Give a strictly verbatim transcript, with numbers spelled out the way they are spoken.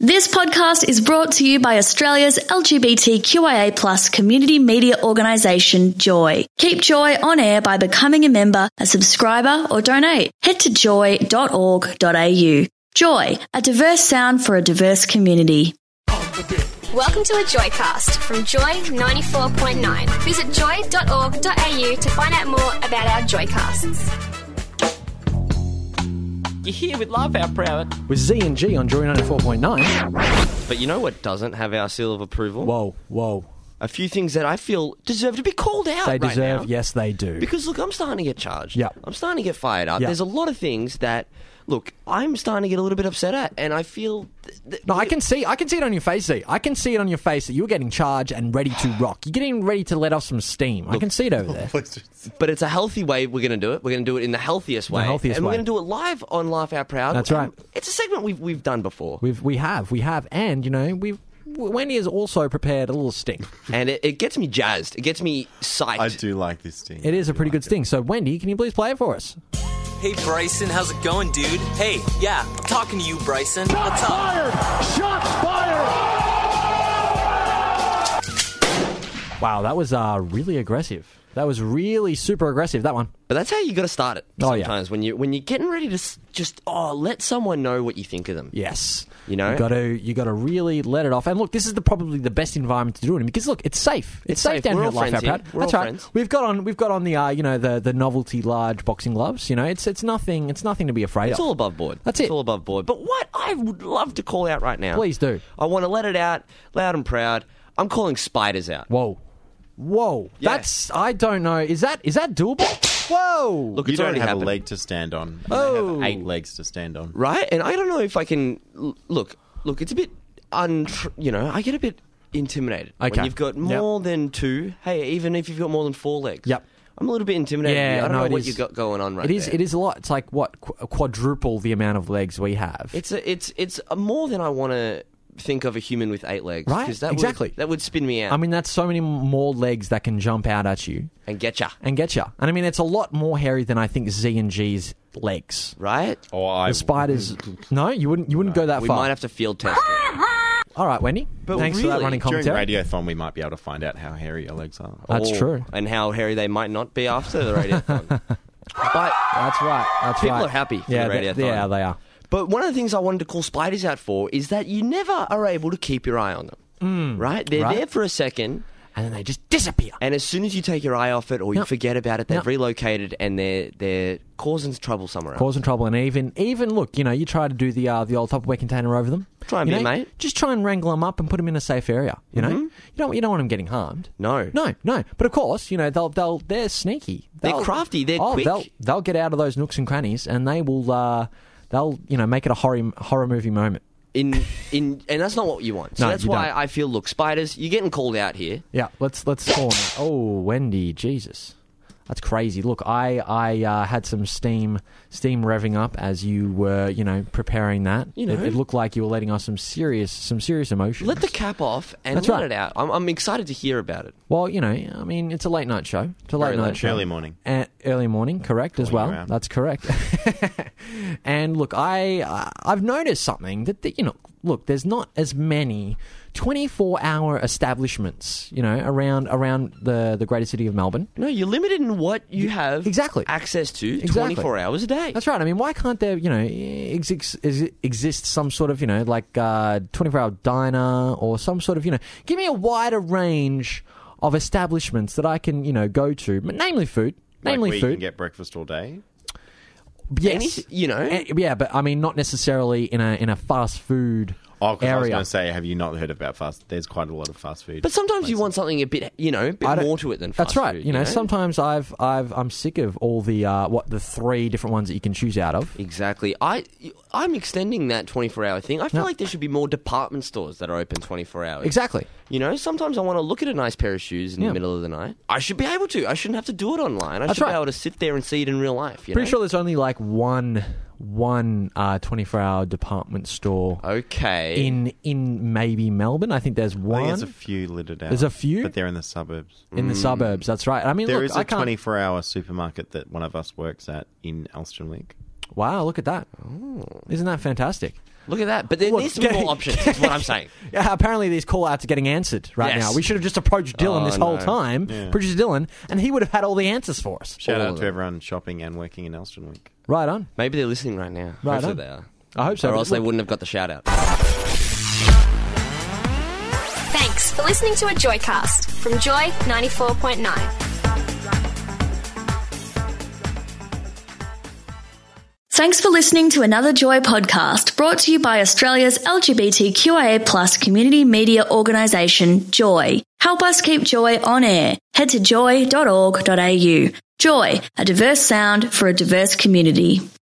This podcast is brought to you by Australia's L G B T Q I A plus community media organisation, Joy. Keep Joy on air by becoming a member, a subscriber or donate. Head to joy dot org dot a u. Joy, a diverse sound for a diverse community. Welcome to a Joycast from Joy ninety-four point nine. Visit joy dot org dot a u to find out more about our Joycasts. You're here with Laugh Out Proud. With Z and G on Joy ninety-four point nine. But you know what doesn't have our seal of approval? Whoa, whoa. A few things that I feel deserve to be called out They right deserve, now. yes, they do. Because, look, I'm starting to get charged. Yep. I'm starting to get fired up. Yep. There's a lot of things that, look, I'm starting to get a little bit upset at, and I feel... Th- th- No, I can see I can see it on your face, Z. I can see it on your face that you're getting charged and ready to rock. You're getting ready to let off some steam. I can see it over there. But it's a healthy way we're going to do it. We're going to do it in the healthiest way. healthiest and we're way. going to do it live on Laugh Out Proud. That's right. And it's a segment we've, we've done before. We've we have, we have, and you know, we've Wendy has also prepared a little sting. And it, it gets me jazzed. It gets me psyched. I do like this sting. It is a pretty I good like sting. So Wendy, can you please play it for us? Hey, Bryson, how's it going, dude? Hey, yeah, I'm talking to you, Bryson. What's up? Wow, that was uh, really aggressive. That was really super aggressive, that one. But that's how you got to start it. Oh, yeah. Sometimes when you when you're getting ready to s- just oh let someone know what you think of them. Yes. You know? You got to you got to really let it off. And look, this is the probably the best environment to do it in because look, it's safe. It's, It's safe, safe. down We're here all at Life Out friends here. Proud. We're That's all right. friends. We've got on we've got on the uh, you know the the novelty large boxing gloves. You know, it's it's nothing it's nothing to be afraid It's of. all above board. That's it's it. all above board. But what I would love to call out right now. Please do. I want to let it out loud and proud. I'm calling spiders out. Whoa. Whoa. Yeah. That's I don't know. Is that is that doable? Whoa. Look, You it's don't already have happened. a leg to stand on. You Oh. have eight legs to stand on. Right? And I don't know if I can l- look, look, it's a bit un you know, I get a bit intimidated. Okay. When you've got more than two, hey, even if you've got more than four legs. Yep. I'm a little bit intimidated. Yeah, I don't no, know it what is- you got going on right It is. there. It is a lot. It's like what qu- quadruple the amount of legs we have. It's a, it's it's a more than I want to think of a human with eight legs. Right, 'Cause that exactly. Would, that would spin me out I mean, that's so many more legs that can jump out at you and get ya. and get you. And I mean, it's a lot more hairy than I think Z and G's legs. Right? Oh, I The spiders. No, you wouldn't. You wouldn't go that We far. might have to field test it. All right, Wendy. But Thanks for that really, running During commentary. Radiothon, we might be able to find out how hairy your legs are. That's Or- true. And how hairy they might not be after the radiothon. But That's right. That's people right. are happy for yeah, the they- radiothon. Yeah, they are. But one of the things I wanted to call spiders out for is that you never are able to keep your eye on them. right? They're right. there for a second, And then they just disappear. and as soon as you take your eye off it or you Yep. forget about it, they've Yep. relocated and they're they're causing trouble somewhere else. Causing trouble, and even even look, you know, you try to do the uh, the old Tupperware container over them. Try and you be a know, mate. Just try and wrangle them up and put them in a safe area. You know, Mm-hmm. you don't you don't want them getting harmed. No. no, no. But of course, you know they'll they'll they're sneaky. They're They'll- crafty, they're oh, quick. They'll they'll get out of those nooks and crannies, and they will uh, they'll you know make it a horror horror movie moment. In in and that's not what you want. So No, that's you why don't. I feel look, spiders, you're getting called out here. Yeah, let's let's call them. Oh, Wendy, Jesus, that's crazy. Look, I I uh, had some steam steam revving up as you were, you know, preparing that. You know. it, it looked like you were letting off some serious some serious emotions. Let the cap off and That's let right. it out. I'm, I'm excited to hear about it. Well, you know, I mean, it's a late night show. It's a late Very night late. show. Early morning. And early morning, correct as Calling well. you out. That's correct. And look, I uh, I've noticed something that, that you know, look, there's not as many twenty-four hour establishments, you know, around around the the greater city of Melbourne. No, you're limited in what you have Exactly. access to Exactly. twenty-four hours a day. That's right. I mean, why can't there, you know, exist, exist some sort of, you know, like uh, twenty-four hour diner or some sort of, you know, give me a wider range of establishments that I can, you know, go to, namely food, Like namely where you food. can get breakfast all day. Yes, Any- you know. Eh, yeah, but I mean, not necessarily in a in a fast food Oh, because I was area. going to say, have you not heard about fast? There's quite a lot of fast food. But sometimes you places. want something a bit, you know, a bit I don't- more to it than That's fast right. food, you know, sometimes I've I've I'm sick of all the uh, what the three different ones that you can choose out of. Exactly. I, I'm extending that twenty-four hour thing. I feel No. like there should be more department stores that are open twenty-four hours. Exactly. You know, sometimes I want to look at a nice pair of shoes in Yeah. the middle of the night. I should be able to. I shouldn't have to do it online. I That's should right. be able to sit there and see it in real life. You Pretty know? sure there's only like one one uh, twenty-four hour department store Okay. in in maybe Melbourne. I think there's I one think there's a few littered out. There's a few? But they're in the suburbs. in the suburbs. That's right. I mean, There look, is I a can't. twenty-four hour supermarket that one of us works at in Elstonwick. Wow, look at that! Oh. Isn't that fantastic? Look at that. But there Look, needs to be more options, is what I'm saying. Yeah, apparently these call-outs are getting answered right Yes. now. We should have just approached Dylan Oh, this whole no. time, Yeah. producer Dylan, and he would have had all the answers for us. Shout All out of to them. everyone shopping and working in Elsternwick. Right on. Maybe they're listening right now. Right Hopefully on. they are. I hope so. Or but else they look- wouldn't have got the shout-out. Thanks for listening to a Joycast from Joy ninety-four point nine. Thanks for listening to another Joy podcast brought to you by Australia's L G B T Q I A plus community media organisation, Joy. Help us keep Joy on air. Head to joy dot org dot a u. Joy, a diverse sound for a diverse community.